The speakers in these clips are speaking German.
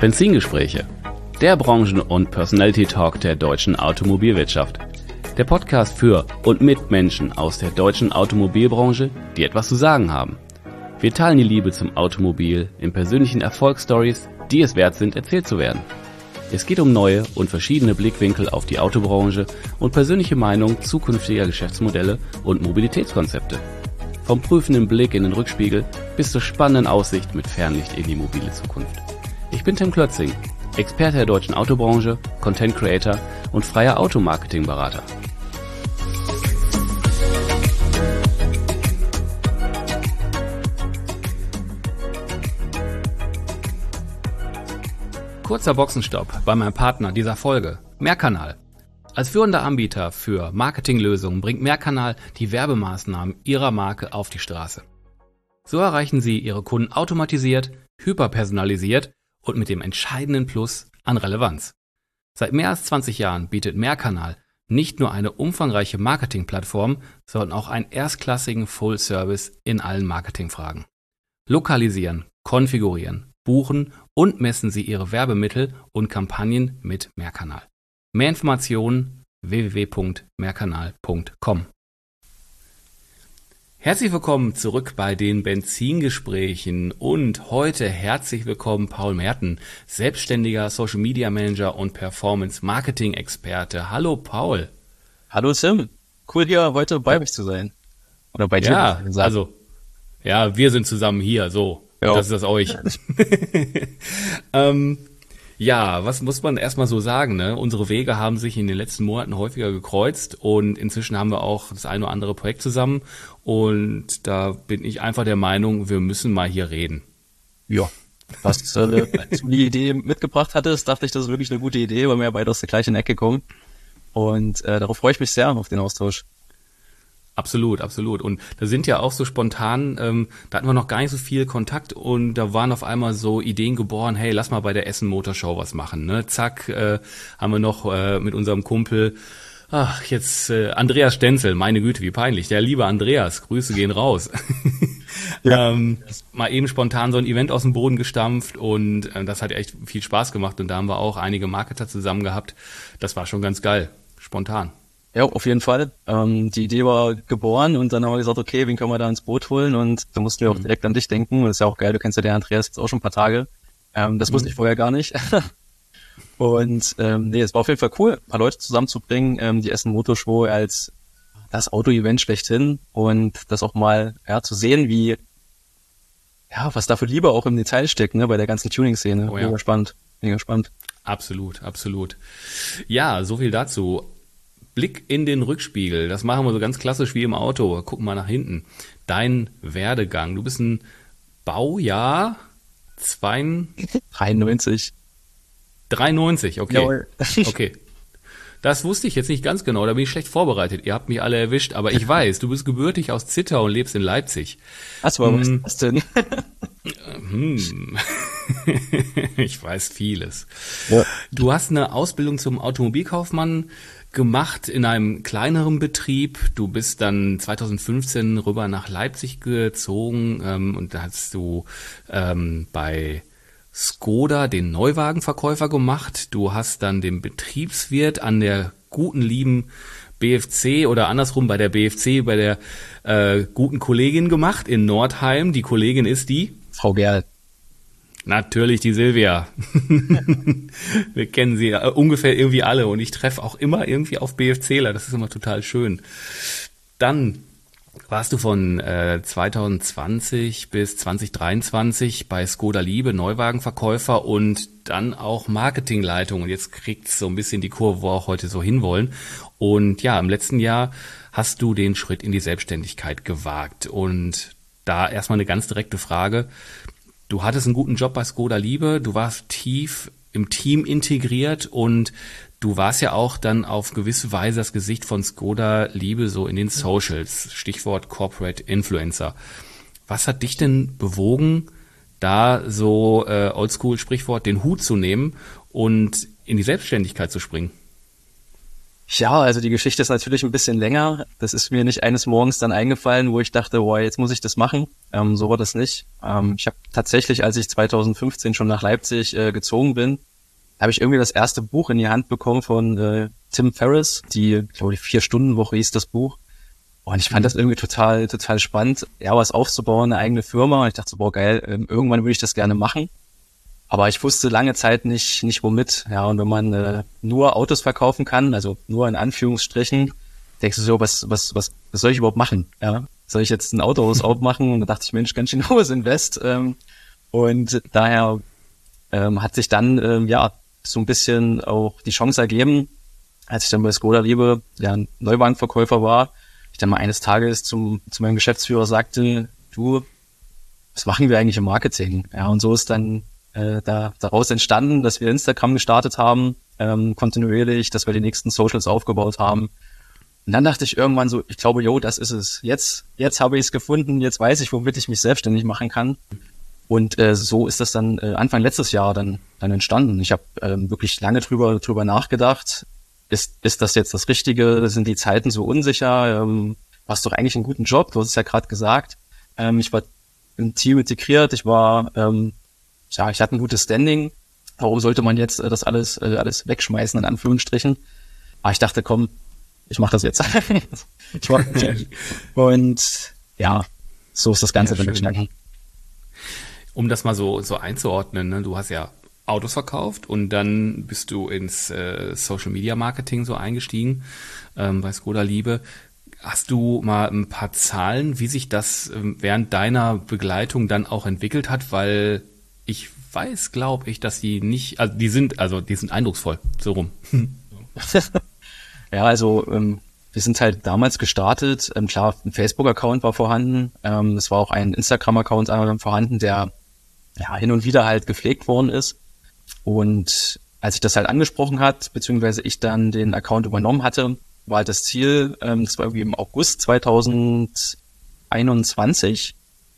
Benzingespräche, der Branchen- und Personality-Talk der deutschen Automobilwirtschaft. Der Podcast für und mit Menschen aus der deutschen Automobilbranche, die etwas zu sagen haben. Wir teilen die Liebe zum Automobil in persönlichen Erfolgsstories, die es wert sind, erzählt zu werden. Es geht um neue und verschiedene Blickwinkel auf die Autobranche und persönliche Meinung zukünftiger Geschäftsmodelle und Mobilitätskonzepte. Vom prüfenden Blick in den Rückspiegel bis zur spannenden Aussicht mit Fernlicht in die mobile Zukunft. Ich bin Tim Klötzing, Experte der deutschen Autobranche, Content Creator und freier Automarketing-Berater. Kurzer Boxenstopp bei meinem Partner dieser Folge, Mehrkanal. Als führender Anbieter für Marketinglösungen bringt Mehrkanal die Werbemaßnahmen Ihrer Marke auf die Straße. So erreichen Sie Ihre Kunden automatisiert, hyperpersonalisiert und mit dem entscheidenden Plus an Relevanz. Seit mehr als 20 Jahren bietet Mehrkanal nicht nur eine umfangreiche Marketingplattform, sondern auch einen erstklassigen Full-Service in allen Marketingfragen. Lokalisieren, konfigurieren, buchen und messen Sie Ihre Werbemittel und Kampagnen mit Mehrkanal. Mehr Informationen www.mehrkanal.com. Herzlich willkommen zurück bei den Benzingesprächen und heute herzlich willkommen Paul Merten, selbstständiger Social Media Manager und Performance Marketing Experte. Hallo Paul. Hallo Tim, cool hier heute bei mich zu sein. Oder bei dir. Ja, wir sind zusammen hier, so. Ja. Das ist das euch. Ja, was muss man erstmal so sagen, ne? Unsere Wege haben sich in den letzten Monaten häufiger gekreuzt und inzwischen haben wir auch das eine oder andere Projekt zusammen und da bin ich einfach der Meinung, wir müssen mal hier reden. Ja, als du die Idee mitgebracht hattest, dachte ich, das ist wirklich eine gute Idee, weil wir ja beide aus der gleichen Ecke kommen und darauf freue ich mich sehr auf den Austausch. Absolut, absolut. Und da sind ja auch so spontan, da hatten wir noch gar nicht so viel Kontakt und da waren auf einmal so Ideen geboren, hey, lass mal bei der Essen Motorshow was machen, ne? Zack, haben wir noch mit unserem Kumpel, Andreas Stenzel, meine Güte, wie peinlich, der liebe Andreas, Grüße gehen raus. Ja. Mal eben spontan so ein Event aus dem Boden gestampft und das hat echt viel Spaß gemacht und da haben wir auch einige Marketer zusammen gehabt. Das war schon ganz geil, spontan. Ja, auf jeden Fall. Die Idee war geboren und dann haben wir gesagt, okay, wen können wir da ins Boot holen? Und da mussten wir auch direkt an dich denken. Und das ist ja auch geil, du kennst ja den Andreas jetzt auch schon ein paar Tage. Das wusste ich vorher gar nicht. Und es war auf jeden Fall cool, ein paar Leute zusammenzubringen, die Essen Motorshow als das Auto-Event schlechthin und das auch mal zu sehen, wie was da für Liebe auch im Detail steckt, ne, bei der ganzen Tuning-Szene. Oh ja. Mega spannend. Absolut, absolut. Ja, so viel dazu. Blick in den Rückspiegel, das machen wir so ganz klassisch wie im Auto. Gucken mal nach hinten. Dein Werdegang. Du bist ein Baujahr 93. 93, okay. Jawohl. Okay. Das wusste ich jetzt nicht ganz genau, da bin ich schlecht vorbereitet. Ihr habt mich alle erwischt, aber ich weiß, du bist gebürtig aus Zittau und lebst in Leipzig. Achso, was ist das denn? Ich weiß vieles. Ja. Du hast eine Ausbildung zum Automobilkaufmann gemacht in einem kleineren Betrieb. Du bist dann 2015 rüber nach Leipzig gezogen und da hast du bei Skoda den Neuwagenverkäufer gemacht. Du hast dann den Betriebswirt an der guten, lieben BFC oder andersrum bei der BFC, bei der guten Kollegin gemacht in Nordheim. Die Kollegin ist die? Frau Gerl. Natürlich die Silvia. Wir kennen sie ungefähr irgendwie alle und ich treffe auch immer irgendwie auf BFCler. Das ist immer total schön. Dann warst du von 2020 bis 2023 bei Skoda Liebe Neuwagenverkäufer und dann auch Marketingleitung. Und jetzt kriegt's so ein bisschen die Kurve, wo wir auch heute so hinwollen. Und ja, im letzten Jahr hast du den Schritt in die Selbstständigkeit gewagt. Und da erstmal eine ganz direkte Frage. Du hattest einen guten Job bei Skoda Liebe, du warst tief im Team integriert und du warst ja auch dann auf gewisse Weise das Gesicht von Skoda Liebe so in den Socials, Stichwort Corporate Influencer. Was hat dich denn bewogen, da so Oldschool-Sprichwort den Hut zu nehmen und in die Selbstständigkeit zu springen? Ja, also die Geschichte ist natürlich ein bisschen länger. Das ist mir nicht eines Morgens dann eingefallen, wo ich dachte, boah, jetzt muss ich das machen. So war das nicht. Ich habe tatsächlich, als ich 2015 schon nach Leipzig gezogen bin, habe ich irgendwie das erste Buch in die Hand bekommen von Tim Ferriss, die, glaube ich, 4-Stunden-Woche hieß das Buch. Und ich fand das irgendwie total spannend, ja, was aufzubauen, eine eigene Firma. Und ich dachte so, boah, geil, irgendwann würde ich das gerne machen. Aber ich wusste lange Zeit nicht womit. Ja, und wenn man nur Autos verkaufen kann, also nur in Anführungsstrichen, denkst du so, was soll ich überhaupt machen? Ja, soll ich jetzt ein Autohaus aufmachen? Und da dachte ich, Mensch, ganz schön hohes Invest. Und daher hat sich dann ja so ein bisschen auch die Chance ergeben, als ich dann bei Skoda Liebe, der ein Neuwagenverkäufer war, ich dann mal eines Tages zu meinem Geschäftsführer sagte, du, was machen wir eigentlich im Marketing? Ja, und so ist dann daraus entstanden, dass wir Instagram gestartet haben, kontinuierlich, dass wir die nächsten Socials aufgebaut haben. Und dann dachte ich irgendwann so, ich glaube, das ist es. Jetzt habe ich es gefunden, jetzt weiß ich, womit ich mich selbstständig machen kann. Und so ist das dann Anfang letztes Jahr dann entstanden. Ich habe wirklich lange drüber nachgedacht. Ist das jetzt das Richtige? Sind die Zeiten so unsicher? Hast doch eigentlich einen guten Job? Du hast es ja gerade gesagt. Ich war im Team integriert. Ich war ich hatte ein gutes Standing. Warum sollte man jetzt das alles wegschmeißen, in Anführungsstrichen? Aber ich dachte, komm, ich mache das jetzt. Und ja, so ist das Ganze dann entstanden. Um das mal so einzuordnen, ne? Du hast ja Autos verkauft und dann bist du ins Social Media Marketing so eingestiegen bei Skoda Liebe. Hast du mal ein paar Zahlen, wie sich das während deiner Begleitung dann auch entwickelt hat? Weil ich weiß, glaube ich, dass die nicht, also die sind eindrucksvoll, so rum. Ja, also wir sind halt damals gestartet. Klar, ein Facebook-Account war vorhanden. Es war auch ein Instagram-Account vorhanden, der ja hin und wieder halt gepflegt worden ist. Und als ich das halt angesprochen hat, beziehungsweise ich dann den Account übernommen hatte, war halt das Ziel, das war irgendwie im August 2021,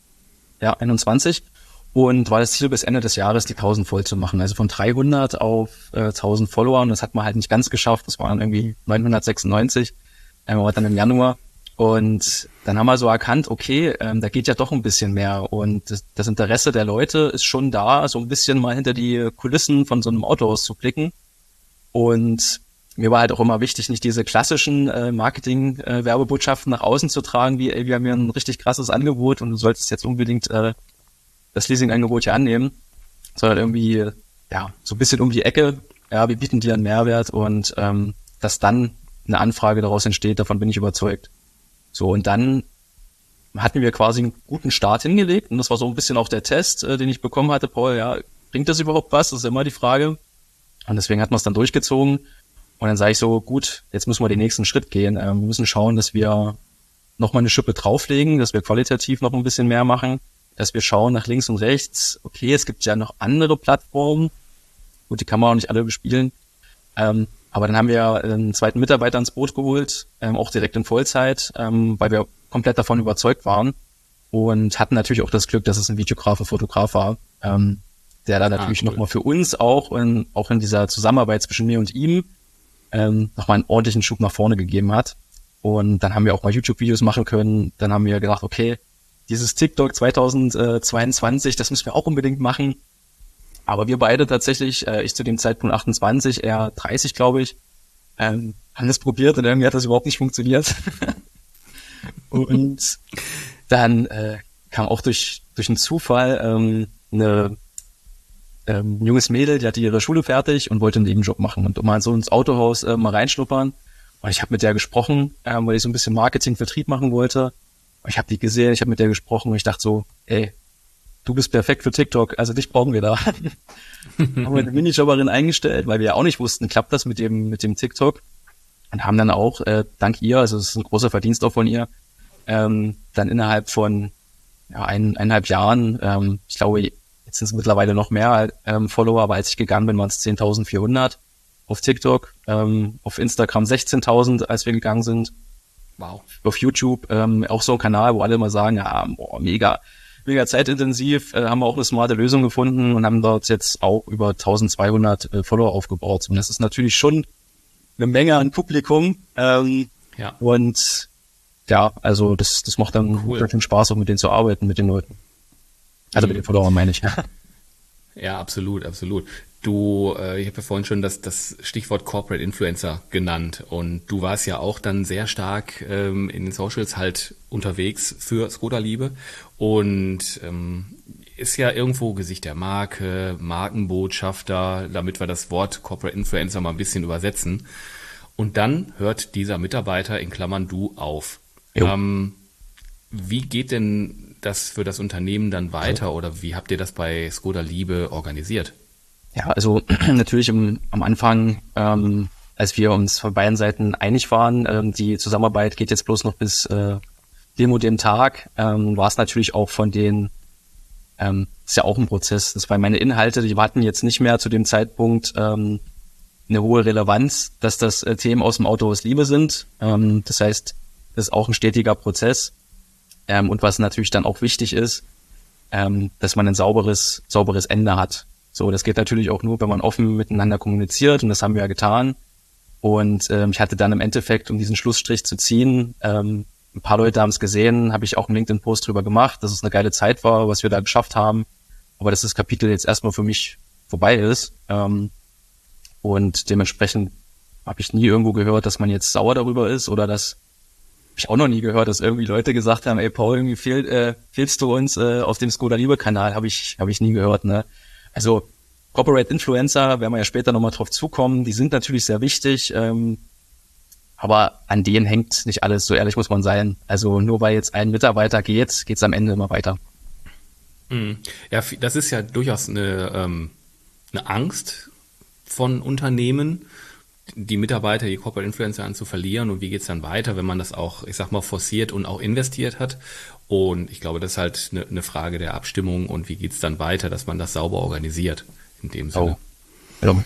und war das Ziel bis Ende des Jahres die 1000 voll zu machen. Also von 300 auf 1000 Follower, und das hat man halt nicht ganz geschafft, das waren irgendwie 996, war dann im Januar. Und dann haben wir so erkannt, okay, da geht ja doch ein bisschen mehr, und das Interesse der Leute ist schon da, so ein bisschen mal hinter die Kulissen von so einem Autohaus zu blicken. Und mir war halt auch immer wichtig, nicht diese klassischen Marketing-Werbebotschaften nach außen zu tragen, wie, ey, wir haben hier ein richtig krasses Angebot und du solltest jetzt unbedingt das Leasing-Angebot hier annehmen, sondern irgendwie, ja, so ein bisschen um die Ecke, ja, wir bieten dir einen Mehrwert, und dass dann eine Anfrage daraus entsteht, davon bin ich überzeugt. So, und dann hatten wir quasi einen guten Start hingelegt, und das war so ein bisschen auch der Test, den ich bekommen hatte, Paul, ja, bringt das überhaupt was? Das ist immer die Frage. Und deswegen hat man es dann durchgezogen. Und dann sage ich so, gut, jetzt müssen wir den nächsten Schritt gehen. Wir müssen schauen, dass wir nochmal eine Schippe drauflegen, dass wir qualitativ noch ein bisschen mehr machen, dass wir schauen nach links und rechts. Okay, es gibt ja noch andere Plattformen. Gut, die kann man auch nicht alle bespielen. Aber dann haben wir einen zweiten Mitarbeiter ins Boot geholt, auch direkt in Vollzeit, weil wir komplett davon überzeugt waren, und hatten natürlich auch das Glück, dass es ein Videograf, Fotograf war, der da natürlich cool. nochmal für uns auch in dieser Zusammenarbeit zwischen mir und ihm nochmal einen ordentlichen Schub nach vorne gegeben hat. Und dann haben wir auch mal YouTube-Videos machen können. Dann haben wir gedacht, okay, dieses TikTok 2022, das müssen wir auch unbedingt machen. Aber wir beide tatsächlich, ich zu dem Zeitpunkt 28, er 30, glaube ich, haben das probiert, und irgendwie hat das überhaupt nicht funktioniert. Und dann kam auch durch einen Zufall ein junges Mädel, die hatte ihre Schule fertig und wollte einen Nebenjob machen und mal so ins Autohaus mal reinschnuppern. Und ich habe mit der gesprochen, weil ich so ein bisschen Marketing, Vertrieb machen wollte. Und ich habe die gesehen, ich habe mit der gesprochen, und ich dachte so, ey, du bist perfekt für TikTok, also dich brauchen wir da. Haben wir eine Minijobberin eingestellt, weil wir ja auch nicht wussten, klappt das mit dem TikTok. Und haben dann auch, dank ihr, also es ist ein großer Verdienst auch von ihr, dann innerhalb von 1,5 Jahren, ich glaube, jetzt sind es mittlerweile noch mehr Follower, aber als ich gegangen bin, waren es 10.400 auf TikTok, auf Instagram 16.000, als wir gegangen sind. Wow. Auf YouTube auch so ein Kanal, wo alle immer sagen, ja, boah, mega zeitintensiv, haben wir auch eine smarte Lösung gefunden und haben dort jetzt auch über 1.200 Follower aufgebaut. Und das ist natürlich schon eine Menge an Publikum. Ja. Und ja, also das macht dann Cool. schon Spaß, auch mit denen zu arbeiten, mit den Leuten. Also mit den Followern meine ich. Ja, absolut, absolut. Ich habe ja vorhin schon das Stichwort Corporate Influencer genannt und du warst ja auch dann sehr stark in den Socials halt unterwegs für Skoda Liebe und ist ja irgendwo Gesicht der Marke, Markenbotschafter, damit wir das Wort Corporate Influencer mal ein bisschen übersetzen. Und dann hört dieser Mitarbeiter in Klammern du auf. Wie geht denn das für das Unternehmen dann weiter oder wie habt ihr das bei Skoda Liebe organisiert? Ja, also natürlich am Anfang, als wir uns von beiden Seiten einig waren, die Zusammenarbeit geht jetzt bloß noch bis dem und dem Tag, war es natürlich auch von denen, ist ja auch ein Prozess. Das waren meine Inhalte, die hatten jetzt nicht mehr zu dem Zeitpunkt eine hohe Relevanz, dass das Themen aus dem Autohaus Liebe sind. Das heißt, das ist auch ein stetiger Prozess. Und was natürlich dann auch wichtig ist, dass man ein sauberes Ende hat. So, das geht natürlich auch nur, wenn man offen miteinander kommuniziert und das haben wir ja getan. Und ich hatte dann im Endeffekt, um diesen Schlussstrich zu ziehen, ein paar Leute haben es gesehen, habe ich auch einen LinkedIn-Post drüber gemacht, dass es eine geile Zeit war, was wir da geschafft haben. Aber dass das Kapitel jetzt erstmal für mich vorbei ist. Und dementsprechend habe ich nie irgendwo gehört, dass man jetzt sauer darüber ist oder das habe ich auch noch nie gehört, dass irgendwie Leute gesagt haben, ey Paul, irgendwie fehlst du uns auf dem Skoda Liebe Kanal, habe ich nie gehört, ne? Also Corporate Influencer, werden wir ja später nochmal drauf zukommen, die sind natürlich sehr wichtig, aber an denen hängt nicht alles, so ehrlich muss man sein. Also nur weil jetzt ein Mitarbeiter geht's am Ende immer weiter. Ja, das ist ja durchaus eine Angst von Unternehmen, die Mitarbeiter, die Corporate Influencer an zu verlieren und wie geht's dann weiter, wenn man das auch, ich sag mal, forciert und auch investiert hat. Und ich glaube, das ist halt eine Frage der Abstimmung und wie geht's dann weiter, dass man das sauber organisiert in dem Sinne. Ja.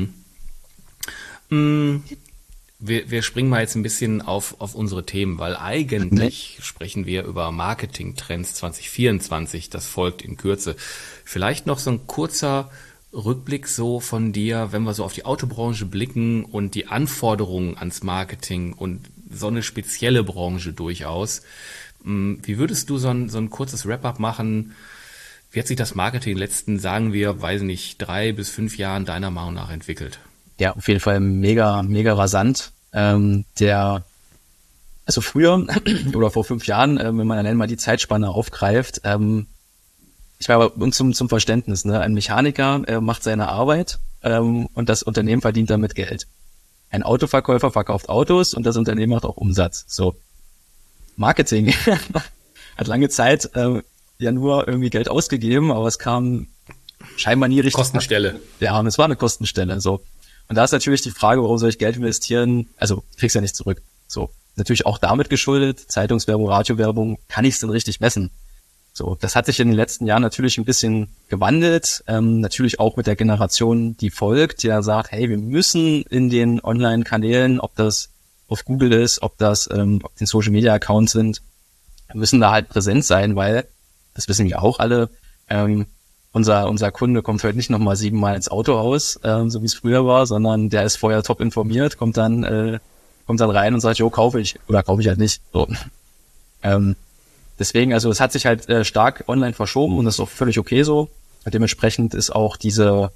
Wir springen mal jetzt ein bisschen auf unsere Themen, weil eigentlich sprechen wir über Marketing-Trends 2024, das folgt in Kürze. Vielleicht noch so ein kurzer Rückblick so von dir, wenn wir so auf die Autobranche blicken und die Anforderungen ans Marketing und so eine spezielle Branche durchaus. Wie würdest du so ein kurzes Wrap-up machen? Wie hat sich das Marketing in den letzten, sagen wir, weiß nicht, 3 bis 5 Jahren deiner Meinung nach entwickelt? Ja, auf jeden Fall mega, mega rasant. Also früher oder vor 5 Jahren, wenn man dann mal die Zeitspanne aufgreift, ich war aber uns zum Verständnis, ne? Ein Mechaniker macht seine Arbeit und das Unternehmen verdient damit Geld. Ein Autoverkäufer verkauft Autos und das Unternehmen macht auch Umsatz. So, Marketing hat lange Zeit ja nur irgendwie Geld ausgegeben, aber es kam scheinbar nie richtig. Kostenstelle. Ja, und es war eine Kostenstelle. So, und da ist natürlich die Frage, warum soll ich Geld investieren? Also kriegst ja nicht zurück. So, natürlich auch damit geschuldet. Zeitungswerbung, Radiowerbung, kann ich es denn richtig messen? So, das hat sich in den letzten Jahren natürlich ein bisschen gewandelt, natürlich auch mit der Generation, die folgt, die ja sagt, hey, wir müssen in den Online-Kanälen, ob das auf Google ist, ob das ob den Social-Media-Accounts sind, müssen da halt präsent sein, weil, das wissen wir auch alle, unser Kunde kommt heute nicht nochmal 7-mal ins Autohaus, so wie es früher war, sondern der ist vorher top informiert, kommt dann rein und sagt, jo, kaufe ich halt nicht. So. Deswegen, also es hat sich halt stark online verschoben und das ist auch völlig okay so. Dementsprechend ist auch diese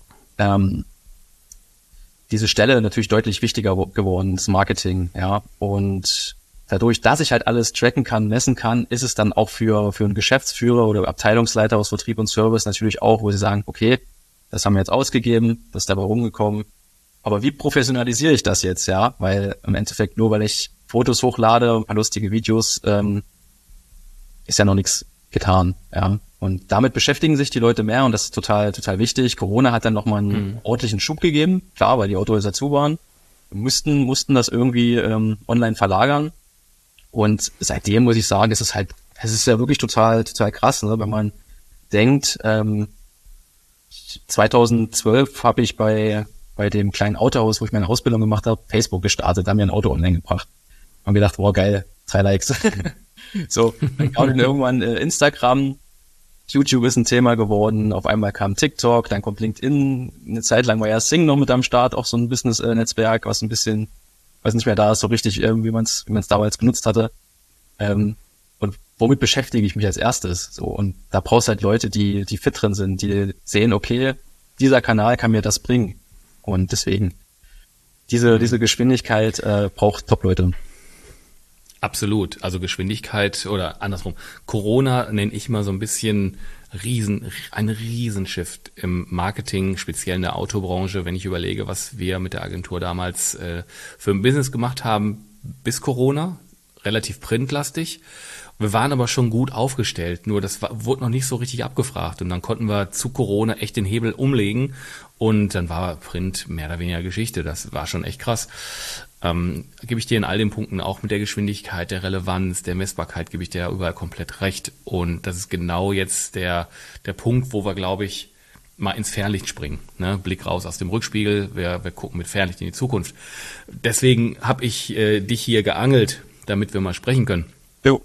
Stelle natürlich deutlich wichtiger geworden, das Marketing, ja. Und dadurch, dass ich halt alles tracken kann, messen kann, ist es dann auch für einen Geschäftsführer oder Abteilungsleiter aus Vertrieb und Service natürlich auch, wo sie sagen, okay, das haben wir jetzt ausgegeben, das ist dabei rumgekommen. Aber wie professionalisiere ich das jetzt, ja? Weil im Endeffekt nur, weil ich Fotos hochlade, ein paar lustige Videos, ist ja noch nichts getan, ja. Und damit beschäftigen sich die Leute mehr und das ist total, total wichtig. Corona hat dann nochmal einen ordentlichen Schub gegeben, klar, weil die Autohäuser zu waren. Wir mussten das irgendwie online verlagern. Und seitdem muss ich sagen, es ist ja wirklich total, total krass, ne? Wenn man denkt, 2012 habe ich bei dem kleinen Autohaus, wo ich meine Ausbildung gemacht habe, Facebook gestartet, haben mir ein Auto online gebracht. Und gedacht, wow, geil, 3 Likes. So, dann kam irgendwann Instagram, YouTube ist ein Thema geworden, auf einmal kam TikTok, dann kommt LinkedIn, eine Zeit lang war ja Sing noch mit am Start, auch so ein Business-Netzwerk, was ein bisschen weiß nicht mehr da ist so richtig, wie man es damals genutzt hatte. Und womit beschäftige ich mich als erstes? So, und da brauchst du halt Leute, die fit drin sind, die sehen, okay, dieser Kanal kann mir das bringen. Und deswegen, diese Geschwindigkeit braucht Top-Leute. Absolut. Also Geschwindigkeit oder andersrum. Corona nenne ich mal so ein bisschen ein Riesenshift im Marketing, speziell in der Autobranche, wenn ich überlege, was wir mit der Agentur damals für ein Business gemacht haben bis Corona, relativ printlastig. Wir waren aber schon gut aufgestellt, nur das wurde noch nicht so richtig abgefragt und dann konnten wir zu Corona echt den Hebel umlegen und dann war Print mehr oder weniger Geschichte. Das war schon echt krass. Gebe ich dir in all den Punkten auch mit der Geschwindigkeit, der Relevanz, der Messbarkeit, gebe ich dir ja überall komplett recht. Und das ist genau jetzt der Punkt, wo wir, glaube ich, mal ins Fernlicht springen. Ne? Blick raus aus dem Rückspiegel, wir gucken mit Fernlicht in die Zukunft. Deswegen habe ich dich hier geangelt, damit wir mal sprechen können. Jo.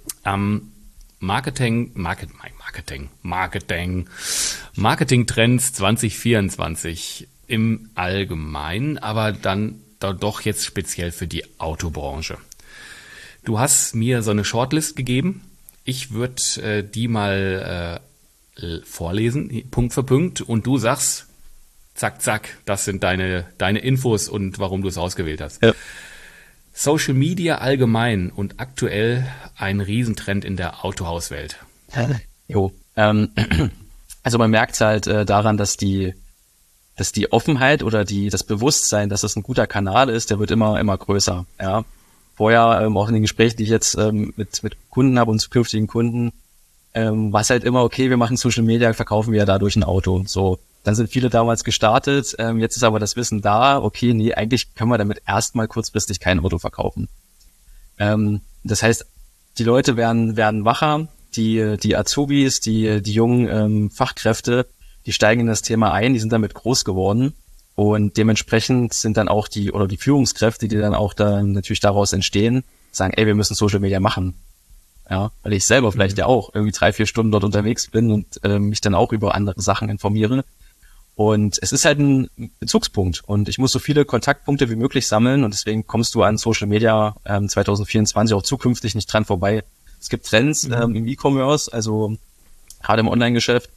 Marketing-Trends 2024 im Allgemeinen, aber dann doch jetzt speziell für die Autobranche. Du hast mir so eine Shortlist gegeben. Ich würde die mal vorlesen, Punkt für Punkt, und du sagst, zack, zack, das sind deine Infos und warum du es ausgewählt hast. Ja. Social Media allgemein und aktuell ein Riesentrend in der Autohauswelt. Jo. Also man merkt halt daran, dass die Offenheit oder das Bewusstsein, dass es ein guter Kanal ist, der wird immer größer. Ja. Vorher, auch in den Gesprächen, die ich jetzt mit Kunden habe und zukünftigen Kunden, war es halt immer, okay, wir machen Social Media, verkaufen wir dadurch ein Auto. So, dann sind viele damals gestartet, jetzt ist aber das Wissen da, okay, nee, eigentlich können wir damit erstmal kurzfristig kein Auto verkaufen. Das heißt, die Leute werden wacher, die Azubis, die jungen Fachkräfte, die steigen in das Thema ein, die sind damit groß geworden und dementsprechend sind dann auch die Führungskräfte, die dann auch dann natürlich daraus entstehen, sagen, ey, wir müssen Social Media machen. Ja, weil ich selber vielleicht ja auch irgendwie 3-4 Stunden dort unterwegs bin und mich dann auch über andere Sachen informiere. Und es ist halt ein Bezugspunkt und ich muss so viele Kontaktpunkte wie möglich sammeln und deswegen kommst du an Social Media 2024 auch zukünftig nicht dran vorbei. Es gibt Trends im E-Commerce, also gerade im Online-Geschäft,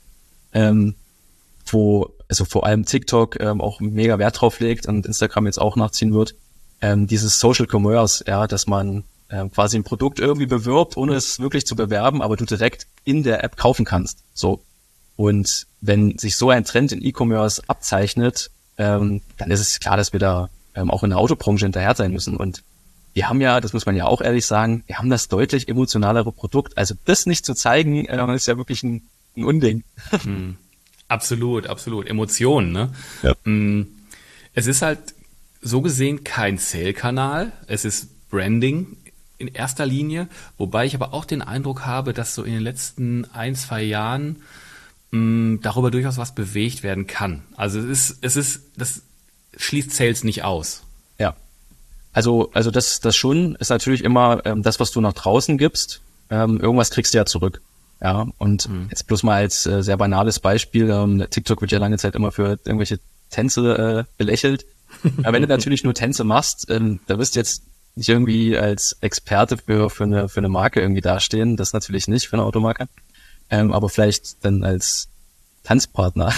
wo also vor allem TikTok auch mega Wert drauf legt und Instagram jetzt auch nachziehen wird, dieses Social Commerce, ja, dass man quasi ein Produkt irgendwie bewirbt, ohne es wirklich zu bewerben, aber du direkt in der App kaufen kannst. So. Und wenn sich so ein Trend in E-Commerce abzeichnet, dann ist es klar, dass wir da auch in der Autobranche hinterher sein müssen. Und wir haben ja, das muss man ja auch ehrlich sagen, wir haben das deutlich emotionalere Produkt. Also das nicht zu zeigen, ist ja wirklich ein Unding. Absolut, absolut. Emotionen, ne? Ja. Es ist halt so gesehen kein Sale-Kanal. Es ist Branding in erster Linie, wobei ich aber auch den Eindruck habe, dass so in den letzten 1-2 Jahren darüber durchaus was bewegt werden kann. Also das schließt Sales nicht aus. Ja. Also das schon ist natürlich immer das, was du nach draußen gibst. Irgendwas kriegst du ja zurück. Ja. Und jetzt bloß mal als sehr banales Beispiel. TikTok wird ja lange Zeit immer für irgendwelche Tänze belächelt. Aber wenn du natürlich nur Tänze machst, da wirst du jetzt nicht irgendwie als Experte für eine Marke irgendwie dastehen. Das natürlich nicht für eine Automarke. Aber vielleicht dann als Tanzpartner.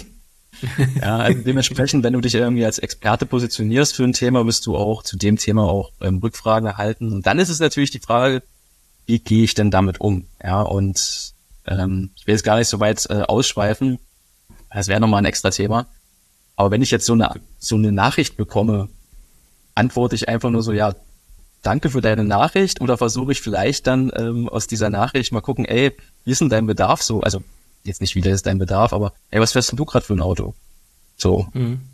Ja, also dementsprechend, wenn du dich irgendwie als Experte positionierst für ein Thema, wirst du auch zu dem Thema auch Rückfragen erhalten. Und dann ist es natürlich die Frage, wie gehe ich denn damit um? Ja, und ich will jetzt gar nicht so weit ausschweifen. Das wäre nochmal ein extra Thema. Aber wenn ich jetzt so eine Nachricht bekomme, antworte ich einfach nur so, ja, danke für deine Nachricht, oder versuche ich vielleicht dann aus dieser Nachricht mal gucken, ey, wie ist denn dein Bedarf so? Also jetzt nicht, wie ist dein Bedarf, aber ey, was fährst du gerade für ein Auto? So.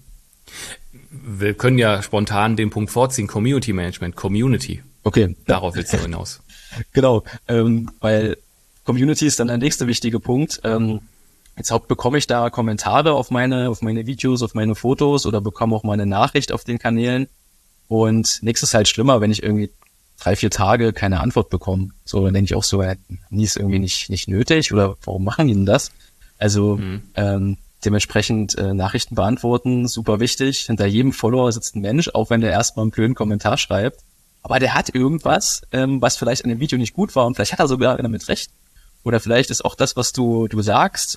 Wir können ja spontan den Punkt vorziehen, Community Management, Community. Okay. Darauf willst du hinaus. Genau, weil Community ist dann der nächste wichtige Punkt. Jetzt bekomme ich da Kommentare auf meine Videos, auf meine Fotos oder bekomme auch mal eine Nachricht auf den Kanälen. Und nichts ist halt schlimmer, wenn ich irgendwie 3-4 Tage keine Antwort bekomme. So, dann denke ich auch so, nie ist irgendwie nicht nötig oder warum machen die denn das? Also dementsprechend Nachrichten beantworten, super wichtig. Hinter jedem Follower sitzt ein Mensch, auch wenn der erstmal einen blöden Kommentar schreibt. Aber der hat irgendwas, was vielleicht an dem Video nicht gut war und vielleicht hat er sogar damit recht. Oder vielleicht ist auch das, was du sagst,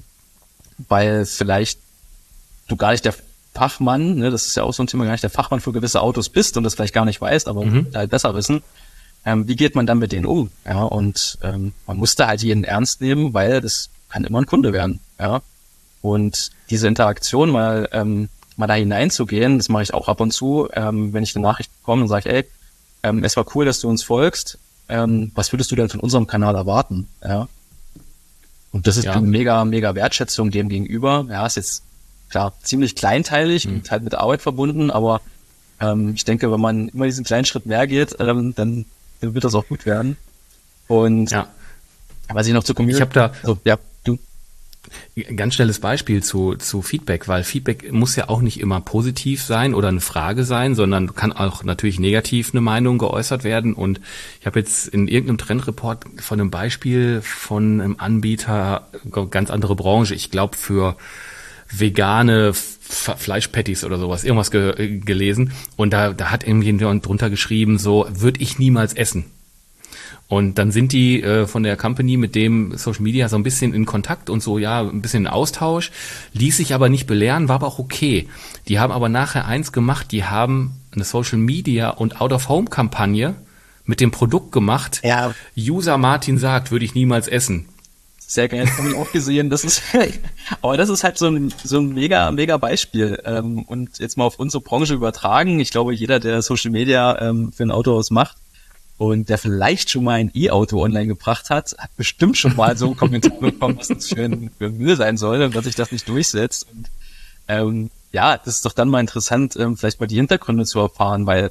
weil vielleicht du gar nicht der Fachmann, ne, das ist ja auch so ein Thema, gar nicht der Fachmann für gewisse Autos bist und das vielleicht gar nicht weißt, aber halt besser wissen. Wie geht man dann mit denen um? Ja, und man muss da halt jeden ernst nehmen, weil das kann immer ein Kunde werden. Ja, und diese Interaktion mal da hineinzugehen, das mache ich auch ab und zu, wenn ich eine Nachricht bekomme und sage, ey, es war cool, dass du uns folgst. Was würdest du denn von unserem Kanal erwarten? Ja. Und das ist eine mega, mega Wertschätzung dem gegenüber. Ja, ist jetzt klar ziemlich kleinteilig und halt mit Arbeit verbunden, aber ich denke, wenn man immer diesen kleinen Schritt mehr geht, dann wird das auch gut werden. Und was ich noch zu Community... Ich habe da du. Ganz schnelles Beispiel zu Feedback, weil Feedback muss ja auch nicht immer positiv sein oder eine Frage sein, sondern kann auch natürlich negativ eine Meinung geäußert werden. Und ich habe jetzt in irgendeinem Trendreport von einem Beispiel von einem Anbieter, ganz andere Branche, ich glaube für vegane Fleischpatties oder sowas, irgendwas gelesen. Und da hat irgendjemand drunter geschrieben, so, würde ich niemals essen. Und dann sind die von der Company mit dem Social Media so ein bisschen in Kontakt und so, ja, ein bisschen in Austausch, ließ sich aber nicht belehren, war aber auch okay. Die haben aber nachher eins gemacht, die haben eine Social Media und Out-of-Home-Kampagne mit dem Produkt gemacht. Ja. User Martin sagt, würde ich niemals essen. Sehr geil, das habe ich auch gesehen. Aber das ist halt so ein mega, mega Beispiel. Und jetzt mal auf unsere Branche übertragen. Ich glaube, jeder, der Social Media für ein Autohaus macht, und der vielleicht schon mal ein E-Auto online gebracht hat bestimmt schon mal so einen Kommentar bekommen, was das für ein Müll sein soll und dass sich das nicht durchsetzt. Und das ist doch dann mal interessant, vielleicht mal die Hintergründe zu erfahren, weil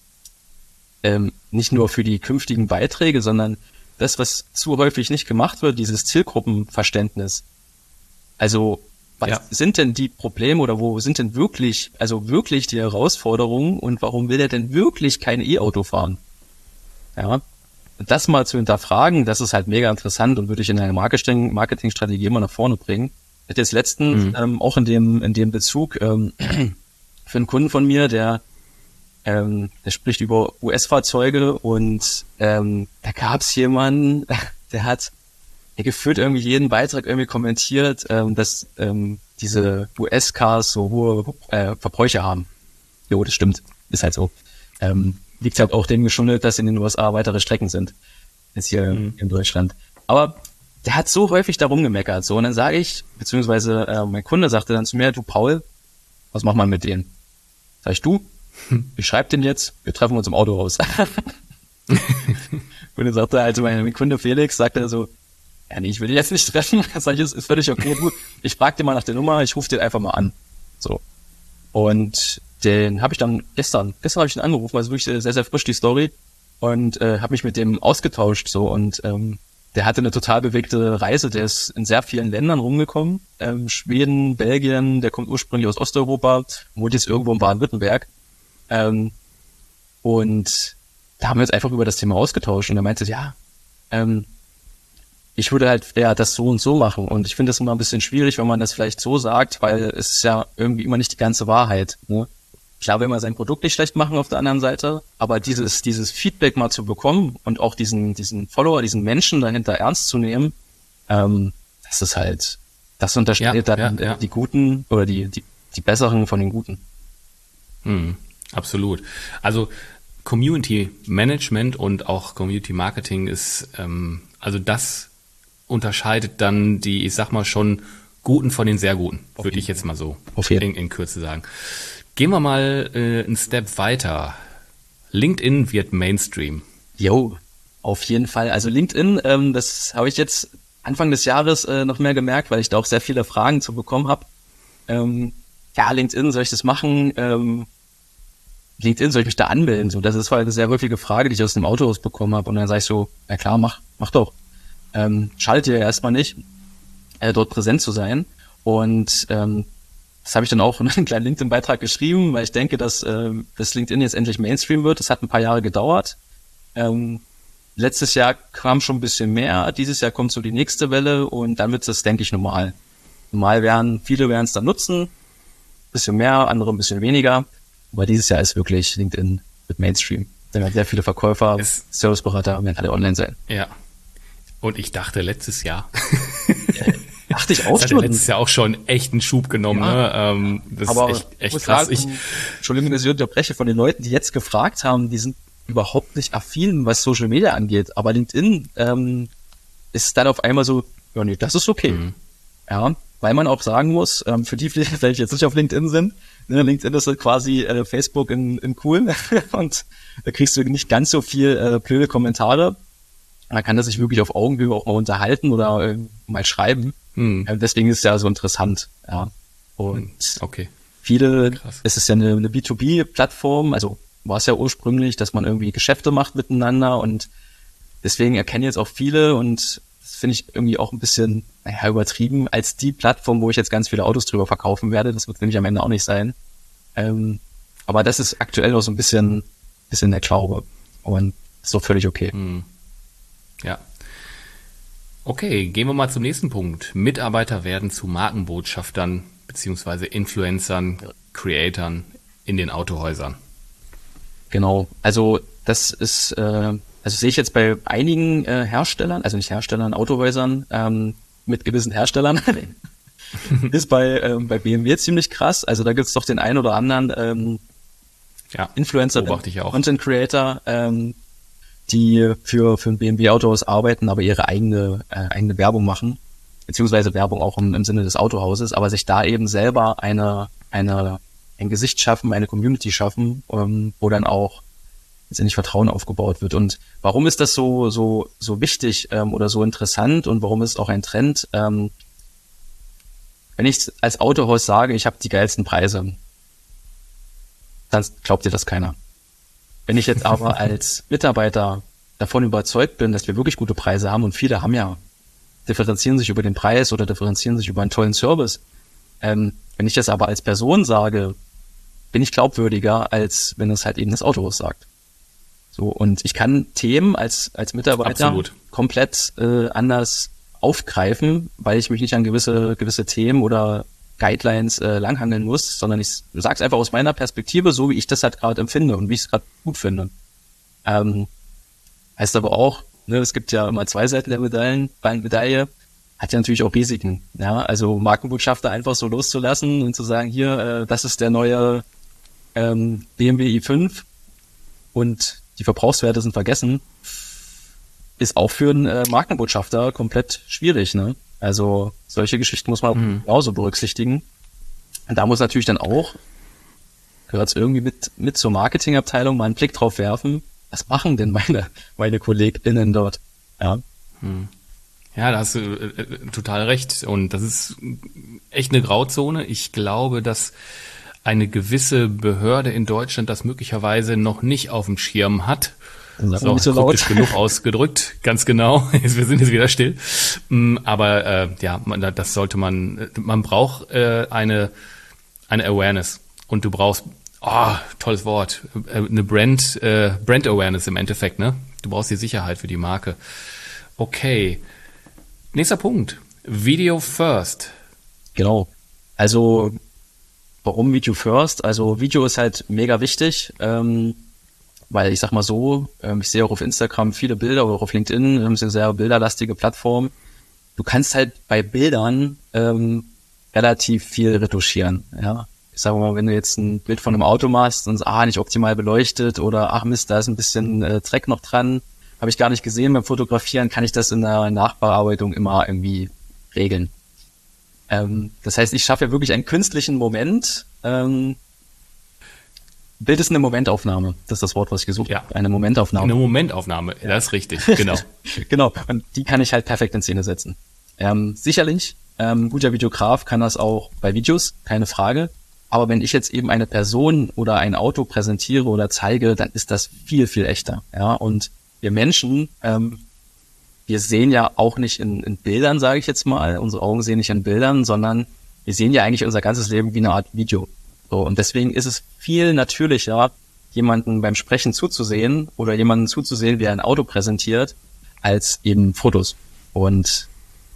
nicht nur für die künftigen Beiträge, sondern das, was zu häufig nicht gemacht wird, dieses Zielgruppenverständnis. Also was sind denn die Probleme oder wo sind denn wirklich die Herausforderungen und warum will er denn wirklich kein E-Auto fahren? Ja, das mal zu hinterfragen, das ist halt mega interessant und würde ich in eine Marketingstrategie immer nach vorne bringen. Ich hatte jetzt letztens auch in dem Bezug für einen Kunden von mir, der spricht über US-Fahrzeuge und da gab's jemanden, der hat gefühlt irgendwie jeden Beitrag irgendwie kommentiert, dass diese US-Cars so hohe Verbräuche haben. Jo, das stimmt, ist halt so. Liegt halt auch dem geschuldet, dass in den USA weitere Strecken sind, jetzt hier in Deutschland. Aber der hat so häufig darum gemeckert, so, und dann sage ich, beziehungsweise mein Kunde sagte dann zu mir, du Paul, was macht man mit denen? Sag ich, du, ich schreib den jetzt, wir treffen uns im Autohaus. Und dann sagte also mein Kunde Felix, sagte er so, ja nee, ich will dich jetzt nicht treffen. Sag ich, ist völlig okay, gut, ich frag dir mal nach der Nummer, ich rufe den einfach mal an. So. Und den habe ich dann gestern habe ich ihn angerufen, also wirklich sehr, sehr frisch die Story und habe mich mit dem ausgetauscht so und der hatte eine total bewegte Reise, der ist in sehr vielen Ländern rumgekommen, Schweden, Belgien, der kommt ursprünglich aus Osteuropa, wohnt jetzt irgendwo in Baden-Württemberg und da haben wir uns einfach über das Thema ausgetauscht und er meinte, ich würde halt das so und so machen und ich finde das immer ein bisschen schwierig, wenn man das vielleicht so sagt, weil es ist ja irgendwie immer nicht die ganze Wahrheit, ne? Klar, will man sein Produkt nicht schlecht machen auf der anderen Seite, aber dieses Feedback mal zu bekommen und auch diesen Follower, diesen Menschen dahinter ernst zu nehmen, das ist halt, das unterstellt dann die Guten oder die Besseren von den Guten. Absolut. Also Community Management und auch Community Marketing ist, also das unterscheidet dann die, ich sag mal schon, Guten von den sehr Guten, würde ich jetzt mal so in Kürze sagen. Gehen wir mal einen Step weiter. LinkedIn wird Mainstream. Jo, auf jeden Fall. Also LinkedIn, das habe ich jetzt Anfang des Jahres noch mehr gemerkt, weil ich da auch sehr viele Fragen zu bekommen habe. LinkedIn, soll ich das machen? LinkedIn, soll ich mich da anmelden? So, das ist halt eine sehr häufige Frage, die ich aus dem Autohaus bekommen habe. Und dann sage ich so, na klar, mach doch. Schadet dir erstmal nicht, dort präsent zu sein. Und das habe ich dann auch in einem kleinen LinkedIn-Beitrag geschrieben, weil ich denke, dass LinkedIn jetzt endlich Mainstream wird. Das hat ein paar Jahre gedauert. Letztes Jahr kam schon ein bisschen mehr. Dieses Jahr kommt so die nächste Welle und dann wird es, denke ich, normal. Viele werden es dann nutzen, bisschen mehr, andere ein bisschen weniger. Aber dieses Jahr ist wirklich LinkedIn mit Mainstream. Da werden sehr viele Verkäufer, Serviceberater werden alle online sein. Ja. Und ich dachte letztes Jahr. Dachte ich auch das schon. Hat letztes Jahr auch schon echt einen Schub genommen. Ja. Ne? Das aber ist echt krass. Entschuldigung, dass ich unterbreche, von den Leuten, die jetzt gefragt haben, die sind überhaupt nicht affin, was Social Media angeht. Aber LinkedIn ist dann auf einmal so, ja nee, das ist okay. Mhm. Ja, weil man auch sagen muss, für die vielleicht jetzt nicht auf LinkedIn sind, ne, LinkedIn ist halt quasi Facebook in cool und da kriegst du nicht ganz so viel blöde Kommentare. Man kann das sich wirklich auf Augenhöhe auch mal unterhalten oder mal schreiben. Deswegen ist es ja so interessant. Ja. Und es ist ja eine B2B-Plattform, also war es ja ursprünglich, dass man irgendwie Geschäfte macht miteinander und deswegen erkennen jetzt auch viele und das finde ich irgendwie auch ein bisschen, übertrieben, als die Plattform, wo ich jetzt ganz viele Autos drüber verkaufen werde. Das wird nämlich am Ende auch nicht sein. Aber das ist aktuell noch so ein bisschen der Glaube und ist doch völlig okay. Ja. Okay, gehen wir mal zum nächsten Punkt. Mitarbeiter werden zu Markenbotschaftern beziehungsweise Influencern, Creatoren in den Autohäusern. Genau, also das ist, sehe ich jetzt bei einigen Herstellern, also nicht Herstellern, Autohäusern, mit gewissen Herstellern, ist bei BMW ziemlich krass. Also da gibt's doch den einen oder anderen Influencer, Content Creator, die für ein BMW-Autohaus arbeiten, aber ihre eigene Werbung machen, beziehungsweise Werbung auch im Sinne des Autohauses, aber sich da eben selber ein Gesicht schaffen, eine Community schaffen, wo dann auch letztendlich Vertrauen aufgebaut wird. Und warum ist das so wichtig oder so interessant und warum ist es auch ein Trend? Wenn ich als Autohaus sage, ich habe die geilsten Preise, dann glaubt dir das keiner. Wenn ich jetzt aber als Mitarbeiter davon überzeugt bin, dass wir wirklich gute Preise haben und viele differenzieren sich über den Preis oder differenzieren sich über einen tollen Service. Wenn ich das aber als Person sage, bin ich glaubwürdiger, als wenn es halt eben das Autohaus sagt. So, und ich kann Themen als Mitarbeiter komplett anders aufgreifen, weil ich mich nicht an gewisse Themen oder Guidelines langhangeln muss, sondern ich sage es einfach aus meiner Perspektive, so wie ich das halt gerade empfinde und wie ich es gerade gut finde. Heißt aber auch, ne, es gibt ja immer zwei Seiten der Medaille, hat ja natürlich auch Risiken. Ja, also Markenbotschafter einfach so loszulassen und zu sagen, hier, das ist der neue BMW i5 und die Verbrauchswerte sind vergessen, ist auch für einen Markenbotschafter komplett schwierig, ne? Also solche Geschichten muss man genauso berücksichtigen. Und da muss natürlich dann auch, gehört es irgendwie mit zur Marketingabteilung, mal einen Blick drauf werfen, was machen denn meine KollegInnen dort? Ja. Ja, da hast du total recht. Und das ist echt eine Grauzone. Ich glaube, dass eine gewisse Behörde in Deutschland das möglicherweise noch nicht auf dem Schirm hat. Das ist auch so laut. Genug ausgedrückt, ganz genau. Wir sind jetzt wieder still. Aber das sollte man braucht eine Awareness. Und du brauchst, tolles Wort, eine Brand Awareness im Endeffekt, ne? Du brauchst die Sicherheit für die Marke. Okay. Nächster Punkt. Video First. Genau. Also, warum Video First? Also, Video ist halt mega wichtig, weil ich sag mal so, ich sehe auch auf Instagram viele Bilder oder auch auf LinkedIn, ist eine sehr bilderlastige Plattform. Du kannst halt bei Bildern relativ viel retuschieren, ja. Ich sage mal, wenn du jetzt ein Bild von einem Auto machst und nicht optimal beleuchtet oder ach Mist, da ist ein bisschen Dreck noch dran, habe ich gar nicht gesehen beim Fotografieren, kann ich das in der Nachbearbeitung immer irgendwie regeln. Das heißt, ich schaffe ja wirklich einen künstlichen Moment. Bild ist eine Momentaufnahme. Das ist das Wort, was ich gesucht habe. Eine Momentaufnahme. Eine Momentaufnahme, ja. Das ist richtig, genau. Genau, und die kann ich halt perfekt in Szene setzen. Sicherlich, guter Videograf kann das auch bei Videos, keine Frage. Aber wenn ich jetzt eben eine Person oder ein Auto präsentiere oder zeige, dann ist das viel, viel echter. Ja, und wir Menschen, wir sehen ja auch nicht in Bildern, sage ich jetzt mal. Unsere Augen sehen nicht in Bildern, sondern wir sehen ja eigentlich unser ganzes Leben wie eine Art Video. So, und deswegen ist es viel natürlicher, jemanden beim Sprechen zuzusehen oder jemanden zuzusehen, wie er ein Auto präsentiert, als eben Fotos. Und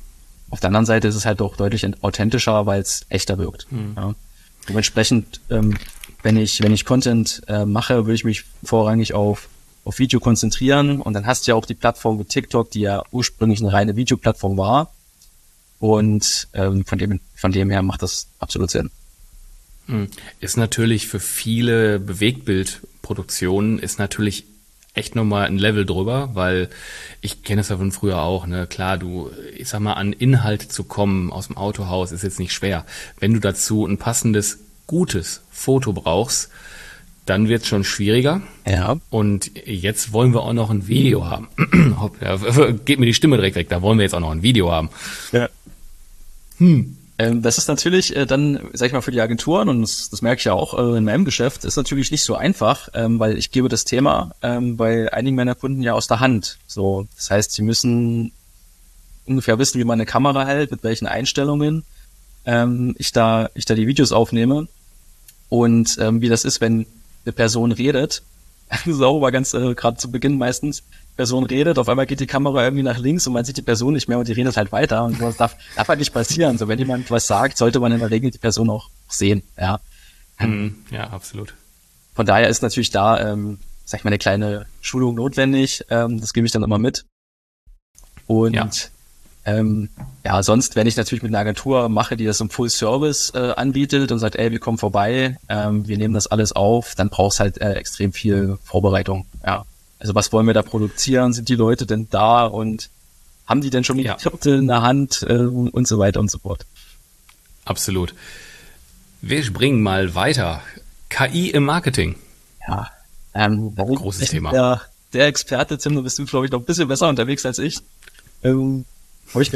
Auf der anderen Seite ist es halt auch deutlich authentischer, weil es echter wirkt. Ja. Dementsprechend, wenn ich Content mache, würde ich mich vorrangig auf Video konzentrieren. Und dann hast du ja auch die Plattform mit TikTok, die ja ursprünglich eine reine Videoplattform war. Und von dem her macht das absolut Sinn. Ist natürlich für viele Bewegtbildproduktionen ist natürlich echt nochmal ein Level drüber, weil ich kenne es ja von früher auch, ne, klar, ich sag mal, an Inhalt zu kommen aus dem Autohaus ist jetzt nicht schwer. Wenn du dazu ein passendes, gutes Foto brauchst, dann wird's schon schwieriger. Ja. Und jetzt wollen wir auch noch ein Video haben. Geht mir die Stimme direkt weg, da wollen wir jetzt auch noch ein Video haben. Ja. Das ist natürlich dann, sag ich mal, für die Agenturen, und das merke ich ja auch in meinem Geschäft, ist natürlich nicht so einfach, weil ich gebe das Thema bei einigen meiner Kunden ja aus der Hand. So, das heißt, sie müssen ungefähr wissen, wie man eine Kamera hält, mit welchen Einstellungen ich da die Videos aufnehme und wie das ist, wenn eine Person redet. Das ist auch immer ganz, gerade zu Beginn meistens, Person redet, auf einmal geht die Kamera irgendwie nach links und man sieht die Person nicht mehr und die redet halt weiter, und das darf halt nicht passieren. So, wenn jemand was sagt, sollte man in der Regel die Person auch sehen, ja. Ja, absolut. Von daher ist natürlich da, sag ich mal, eine kleine Schulung notwendig, das gebe ich dann immer mit. Und sonst, wenn ich natürlich mit einer Agentur mache, die das im Full Service anbietet und sagt, ey, wir kommen vorbei, wir nehmen das alles auf, dann brauchst halt extrem viel Vorbereitung, ja. Also was wollen wir da produzieren? Sind die Leute denn da und haben die denn schon die Skripte in der Hand und so weiter und so fort? Absolut. Wir springen mal weiter. KI im Marketing. Ja, großes Thema. Der Experte, Tim, du bist, glaube ich, noch ein bisschen besser unterwegs als ich. Habe ich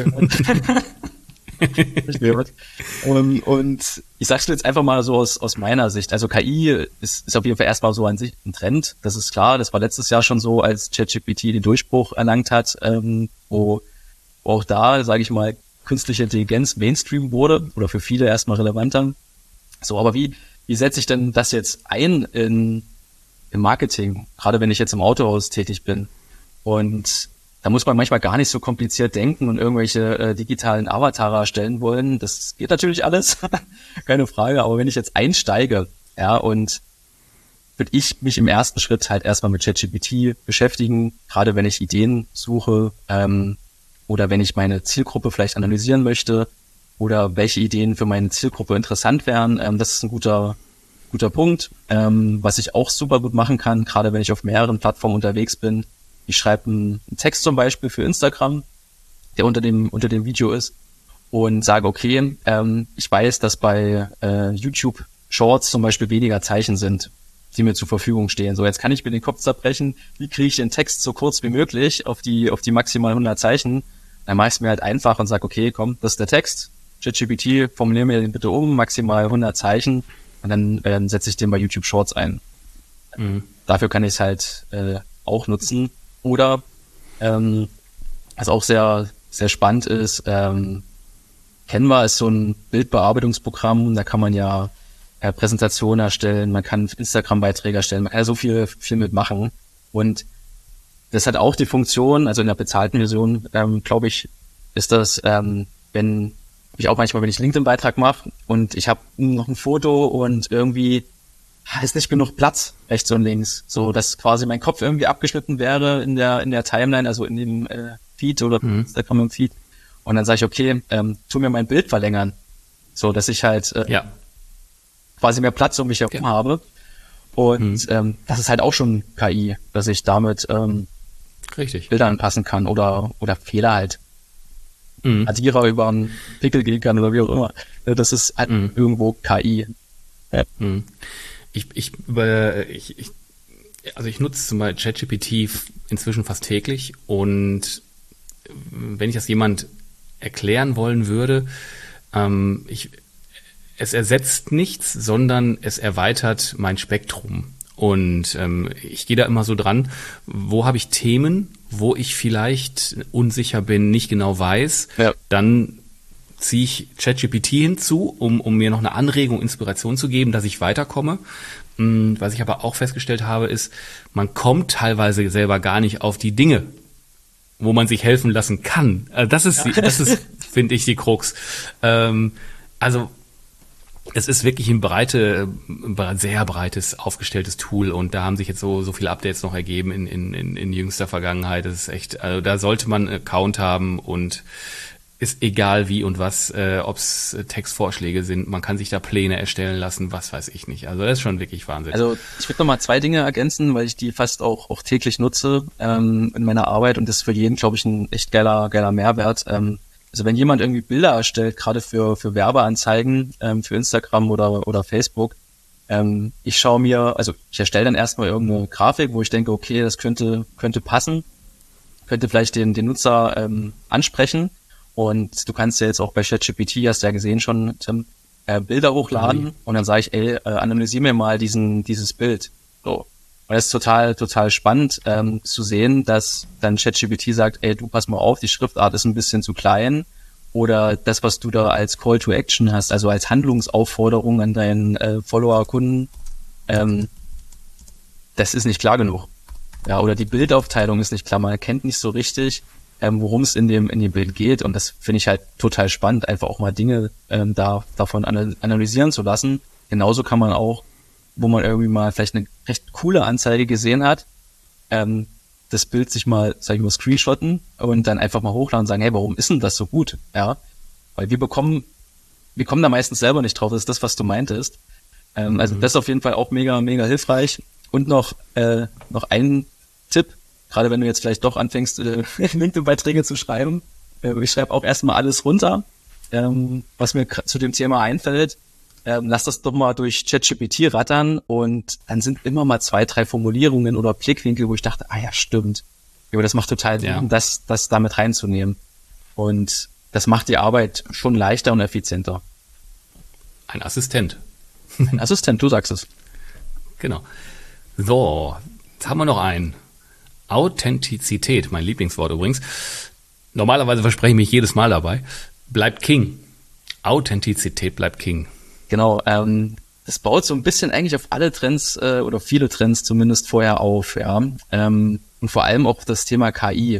gehört. Und ich sag's dir jetzt einfach mal so aus meiner Sicht. Also KI ist auf jeden Fall erstmal so an sich ein Trend. Das ist klar. Das war letztes Jahr schon so, als ChatGPT den Durchbruch erlangt hat, wo auch da, sage ich mal, künstliche Intelligenz Mainstream wurde oder für viele erstmal relevanter. So, aber wie setze ich denn das jetzt ein im Marketing? Gerade wenn ich jetzt im Autohaus tätig bin. Und da muss man manchmal gar nicht so kompliziert denken und irgendwelche digitalen Avatare erstellen wollen. Das geht natürlich alles, keine Frage. Aber wenn ich jetzt einsteige, ja, und würde ich mich im ersten Schritt halt erstmal mit ChatGPT beschäftigen, gerade wenn ich Ideen suche oder wenn ich meine Zielgruppe vielleicht analysieren möchte oder welche Ideen für meine Zielgruppe interessant wären. Das ist ein guter Punkt. Was ich auch super gut machen kann, gerade wenn ich auf mehreren Plattformen unterwegs bin. Ich schreibe einen Text zum Beispiel für Instagram, der unter dem Video ist, und sage, okay, ich weiß, dass bei YouTube Shorts zum Beispiel weniger Zeichen sind, die mir zur Verfügung stehen. So, jetzt kann ich mir den Kopf zerbrechen, wie kriege ich den Text so kurz wie möglich auf die maximal 100 Zeichen. Dann mache ich es mir halt einfach und sage, okay, komm, das ist der Text. ChatGPT, formuliere mir den bitte um, maximal 100 Zeichen, und dann setze ich den bei YouTube Shorts ein. Dafür kann ich es halt auch nutzen. Oder was auch sehr, sehr spannend ist, Canva ist so ein Bildbearbeitungsprogramm, da kann man ja Präsentationen erstellen, man kann Instagram-Beiträge erstellen, man kann ja so viel mitmachen. Und das hat auch die Funktion, also in der bezahlten Version, glaube ich, ist das, wenn ich LinkedIn-Beitrag mache und ich habe noch ein Foto und irgendwie ist nicht genug Platz rechts und links, so dass quasi mein Kopf irgendwie abgeschnitten wäre in der Timeline, also in dem Feed oder Instagram im Feed, und dann sage ich, okay, tu mir mein Bild verlängern, so dass ich halt quasi mehr Platz um mich herum habe, und das ist halt auch schon KI, dass ich damit richtig Bilder anpassen kann oder Fehler halt Radierer über einen Pickel gehen kann oder wie auch immer. Das ist halt irgendwo KI. Ja. Ich nutze zum Beispiel ChatGPT inzwischen fast täglich, und wenn ich das jemand erklären wollen würde, es ersetzt nichts, sondern es erweitert mein Spektrum. Und ich gehe da immer so dran, wo habe ich Themen, wo ich vielleicht unsicher bin, nicht genau weiß, dann ziehe ich ChatGPT hinzu, um mir noch eine Anregung, Inspiration zu geben, dass ich weiterkomme. Was ich aber auch festgestellt habe, ist, man kommt teilweise selber gar nicht auf die Dinge, wo man sich helfen lassen kann. Das ist finde ich die Krux. Also es ist wirklich ein sehr breites, aufgestelltes Tool und da haben sich jetzt so viele Updates noch ergeben in jüngster Vergangenheit. Das ist echt, also da sollte man einen Account haben und ist egal wie und was, ob es Textvorschläge sind, man kann sich da Pläne erstellen lassen, was weiß ich nicht. Also das ist schon wirklich Wahnsinn. Also ich würde noch mal 2 Dinge ergänzen, weil ich die fast auch täglich nutze in meiner Arbeit und das ist für jeden, glaube ich, ein echt geiler Mehrwert. Also wenn jemand irgendwie Bilder erstellt, gerade für Werbeanzeigen, für Instagram oder Facebook, ich erstelle dann erstmal irgendeine Grafik, wo ich denke, okay, das könnte passen, könnte vielleicht den Nutzer ansprechen. Und du kannst ja jetzt auch bei ChatGPT, hast du ja gesehen schon, Tim, Bilder hochladen und dann sage ich, analysier mir mal dieses Bild. So. Und das ist total spannend zu sehen, dass dann ChatGPT sagt, du pass mal auf, die Schriftart ist ein bisschen zu klein oder das, was du da als Call to Action hast, also als Handlungsaufforderung an deinen Follower, Kunden, das ist nicht klar genug. Ja, oder die Bildaufteilung ist nicht klar, man erkennt nicht so richtig, worum es in dem Bild geht und das finde ich halt total spannend, einfach auch mal Dinge davon analysieren zu lassen. Genauso kann man auch, wo man irgendwie mal vielleicht eine recht coole Anzeige gesehen hat, das Bild sich mal, sag ich mal, screenshotten und dann einfach mal hochladen und sagen, hey, warum ist denn das so gut? Ja, weil wir kommen da meistens selber nicht drauf, das ist das, was du meintest. Also das ist auf jeden Fall auch mega hilfreich. Und noch ein Tipp, gerade wenn du jetzt vielleicht doch anfängst, LinkedIn-Beiträge zu schreiben. Ich schreibe auch erstmal alles runter, was mir zu dem Thema einfällt. Lass das doch mal durch ChatGPT rattern und dann sind immer mal 2, 3 Formulierungen oder Blickwinkel, wo ich dachte, ja, stimmt. Aber das macht total Sinn, das damit reinzunehmen. Und das macht die Arbeit schon leichter und effizienter. Ein Assistent. Ein Assistent, du sagst es. Genau. So, jetzt haben wir noch einen. Authentizität, mein Lieblingswort übrigens. Normalerweise verspreche ich mich jedes Mal dabei. Bleibt King. Authentizität bleibt King. Genau, das baut so ein bisschen eigentlich auf alle Trends oder viele Trends zumindest vorher auf, ja. Und vor allem auch das Thema KI.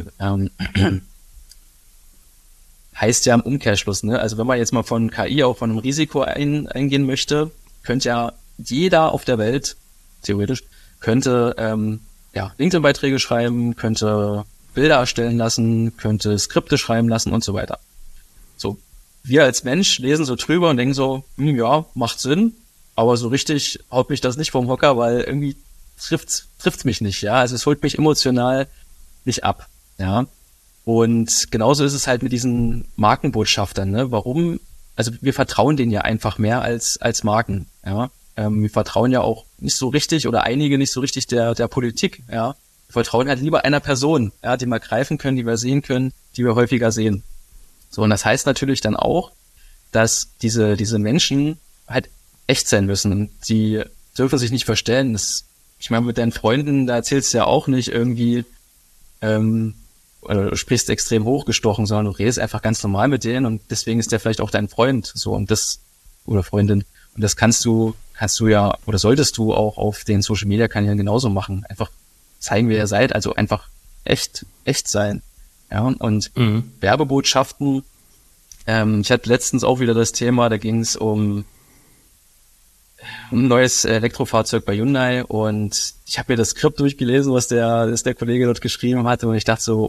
Heißt ja im Umkehrschluss, ne? Also wenn man jetzt mal von KI auch von einem Risiko eingehen möchte, könnte ja jeder auf der Welt, theoretisch, könnte LinkedIn-Beiträge schreiben, könnte Bilder erstellen lassen, könnte Skripte schreiben lassen und so weiter. So, wir als Mensch lesen so drüber und denken so, ja, macht Sinn, aber so richtig haut mich das nicht vom Hocker, weil irgendwie trifft's mich nicht, ja. Also es holt mich emotional nicht ab, ja. Und genauso ist es halt mit diesen Markenbotschaftern, ne? Warum? Also wir vertrauen denen ja einfach mehr als Marken, ja. Wir vertrauen ja auch nicht so richtig oder einige nicht so richtig der Politik, ja. Wir vertrauen halt lieber einer Person, ja, die wir greifen können, die wir sehen können, die wir häufiger sehen. So, und das heißt natürlich dann auch, dass diese Menschen halt echt sein müssen. Die dürfen sich nicht verstellen. Ich meine, mit deinen Freunden, da erzählst du ja auch nicht irgendwie, oder du sprichst extrem hochgestochen, sondern du redest einfach ganz normal mit denen und deswegen ist der vielleicht auch dein Freund, so, und das, oder Freundin. Und das kannst du ja, oder solltest du auch auf den Social Media Kanälen genauso machen. Einfach zeigen, wer ihr seid, also einfach echt sein. Ja, und Werbebotschaften, ich hatte letztens auch wieder das Thema, da ging es um ein neues Elektrofahrzeug bei Hyundai und ich habe mir das Skript durchgelesen, was der Kollege dort geschrieben hatte und ich dachte so,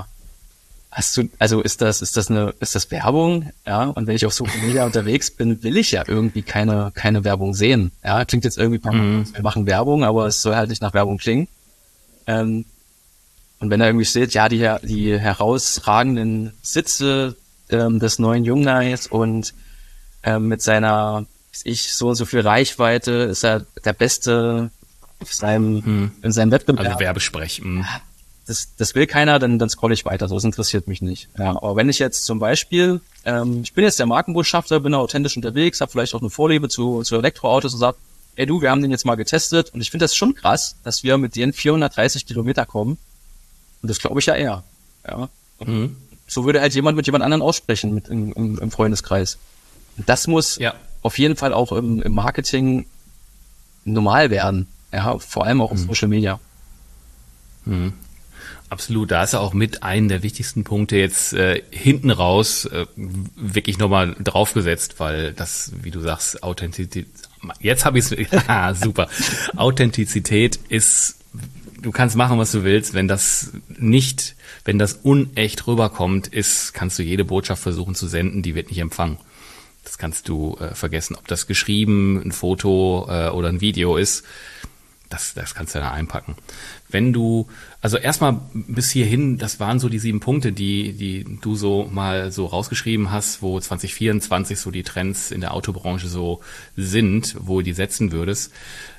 ist das Werbung? Ja, und wenn ich auf Social Media unterwegs bin, will ich ja irgendwie keine Werbung sehen. Ja, klingt jetzt irgendwie, wir machen Werbung, aber es soll halt nicht nach Werbung klingen. Und wenn er irgendwie steht, ja, die herausragenden Sitze des neuen Hyundais und mit seiner, so und so viel Reichweite ist er der Beste in seinem Wettbewerb. Also Werbesprech. Das will keiner, dann scrolle ich weiter. So, das interessiert mich nicht. Ja, aber wenn ich jetzt zum Beispiel, ich bin jetzt der Markenbotschafter, bin authentisch unterwegs, habe vielleicht auch eine Vorliebe zu Elektroautos und sage, ey du, wir haben den jetzt mal getestet und ich finde das schon krass, dass wir mit denen 430 Kilometer kommen. Und das glaube ich ja eher. Ja. So würde halt jemand mit jemand anderen aussprechen im Freundeskreis. Und das muss auf jeden Fall auch im Marketing normal werden. Ja, vor allem auch auf Social Media. Absolut, da ist ja auch mit einen der wichtigsten Punkte jetzt hinten raus wirklich nochmal draufgesetzt, weil das, wie du sagst, Authentizität, jetzt habe ich es, super, Authentizität ist, du kannst machen, was du willst, wenn das unecht rüberkommt, kannst du jede Botschaft versuchen zu senden, die wird nicht empfangen. Das kannst du vergessen, ob das geschrieben, ein Foto oder ein Video ist. Das kannst du da einpacken. Wenn du, also erstmal bis hierhin, das waren so die 7 Punkte, die du so mal so rausgeschrieben hast, wo 2024 so die Trends in der Autobranche so sind, wo du die setzen würdest.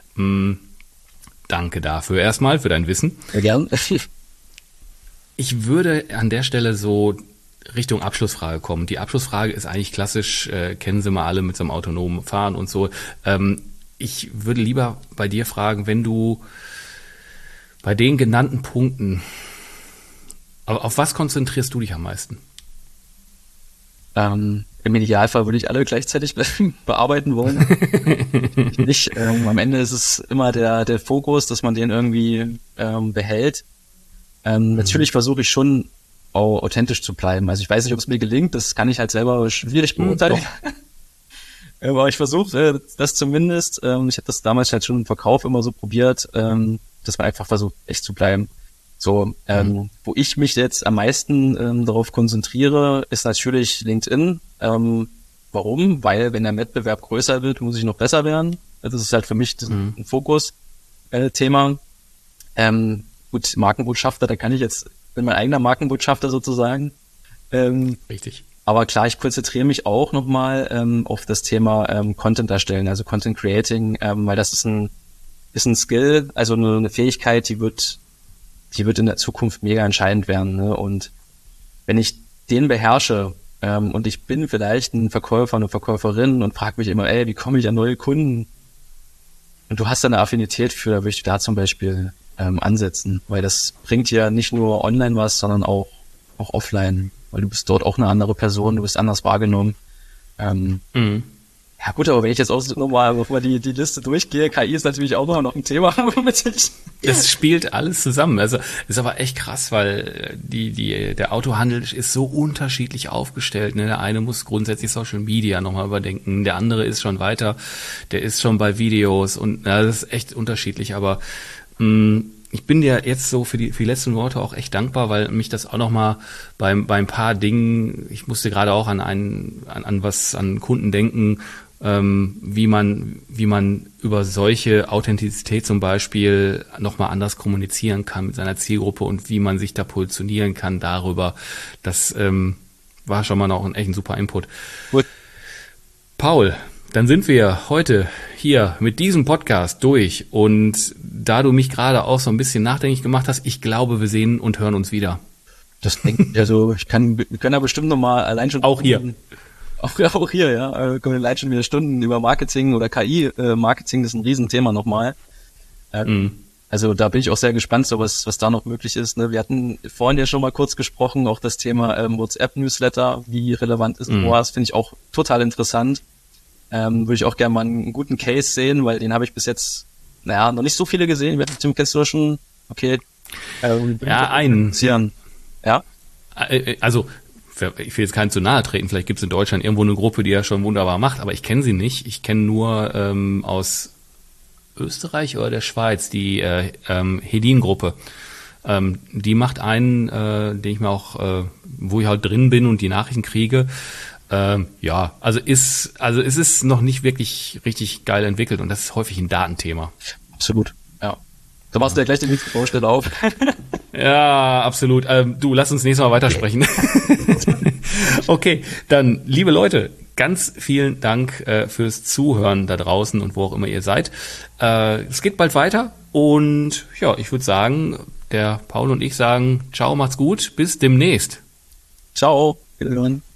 Danke dafür erstmal, für dein Wissen. Ja, gern. Ich würde an der Stelle so Richtung Abschlussfrage kommen. Die Abschlussfrage ist eigentlich klassisch, kennen Sie mal alle mit so einem autonomen Fahren und so. Ich würde lieber bei dir fragen, wenn du bei den genannten Punkten, auf was konzentrierst du dich am meisten? Im Idealfall würde ich alle gleichzeitig bearbeiten wollen. Nicht, am Ende ist es immer der Fokus, dass man den irgendwie behält. Natürlich versuche ich schon auch authentisch zu bleiben. Also ich weiß nicht, ob es mir gelingt, das kann ich halt selber schwierig beurteilen. Aber ich versuche das zumindest. Ich habe das damals halt schon im Verkauf immer so probiert, dass man einfach versucht, echt zu bleiben. So, wo ich mich jetzt am meisten darauf konzentriere, ist natürlich LinkedIn. Warum? Weil wenn der Wettbewerb größer wird, muss ich noch besser werden. Das ist halt für mich ein Fokus-Thema. Gut, Markenbotschafter, da kann ich jetzt, bin mein eigener Markenbotschafter sozusagen. Richtig. Aber klar, ich konzentriere mich auch nochmal auf das Thema Content erstellen, also Content Creating, weil das ist ein Skill, also eine Fähigkeit, die wird in der Zukunft mega entscheidend werden. Ne? Und wenn ich den beherrsche und ich bin vielleicht ein Verkäufer, eine Verkäuferin und frage mich immer, wie komme ich an neue Kunden? Und du hast da eine Affinität für, da würde ich da zum Beispiel ansetzen, weil das bringt ja nicht nur online was, sondern auch offline. Weil du bist dort auch eine andere Person, du bist anders wahrgenommen. Ja gut, aber wenn ich jetzt auch nochmal die Liste durchgehe, KI ist natürlich auch noch ein Thema, womit ich... Das spielt alles zusammen. Also ist aber echt krass, weil der Autohandel ist so unterschiedlich aufgestellt. Ne? Der eine muss grundsätzlich Social Media nochmal überdenken, der andere ist schon weiter, der ist schon bei Videos und das ist echt unterschiedlich, aber ich bin dir jetzt so für die letzten Worte auch echt dankbar, weil mich das auch nochmal bei ein paar Dingen, ich musste gerade auch an Kunden denken, wie man über solche Authentizität zum Beispiel nochmal anders kommunizieren kann mit seiner Zielgruppe und wie man sich da positionieren kann darüber. Das war schon mal noch ein echt ein super Input. Gut. Paul, dann sind wir heute hier mit diesem Podcast durch und da du mich gerade auch so ein bisschen nachdenklich gemacht hast, ich glaube, wir sehen und hören uns wieder. Das denke ich, also wir können ja bestimmt nochmal allein schon... Auch hier. Auch hier, ja. Wir können allein schon wieder Stunden über Marketing oder KI-Marketing, das ist ein Riesenthema nochmal. Also da bin ich auch sehr gespannt, so was da noch möglich ist. Ne? Wir hatten vorhin ja schon mal kurz gesprochen, auch das Thema WhatsApp-Newsletter, wie relevant ist sowas, finde ich auch total interessant. Würde ich auch gerne mal einen guten Case sehen, weil den habe ich bis jetzt, noch nicht so viele gesehen. Tim, kennst du das schon? Okay. Ja, einen. Ja? Also, ich will jetzt keinen zu nahe treten, vielleicht gibt es in Deutschland irgendwo eine Gruppe, die das schon wunderbar macht, aber ich kenne sie nicht. Ich kenne nur aus Österreich oder der Schweiz die Hedin-Gruppe. Die macht einen, den ich mir auch, wo ich halt drin bin und die Nachrichten kriege. Also es ist noch nicht wirklich richtig geil entwickelt und das ist häufig ein Datenthema. Absolut, ja. Da machst du ja gleich die nächste Baustelle auf. Ja, absolut. Du, lass uns nächstes Mal weitersprechen. Okay, dann, liebe Leute, ganz vielen Dank fürs Zuhören da draußen und wo auch immer ihr seid. Es geht bald weiter und ja, ich würde sagen, der Paul und ich sagen, ciao, macht's gut, bis demnächst. Ciao, wiederhören.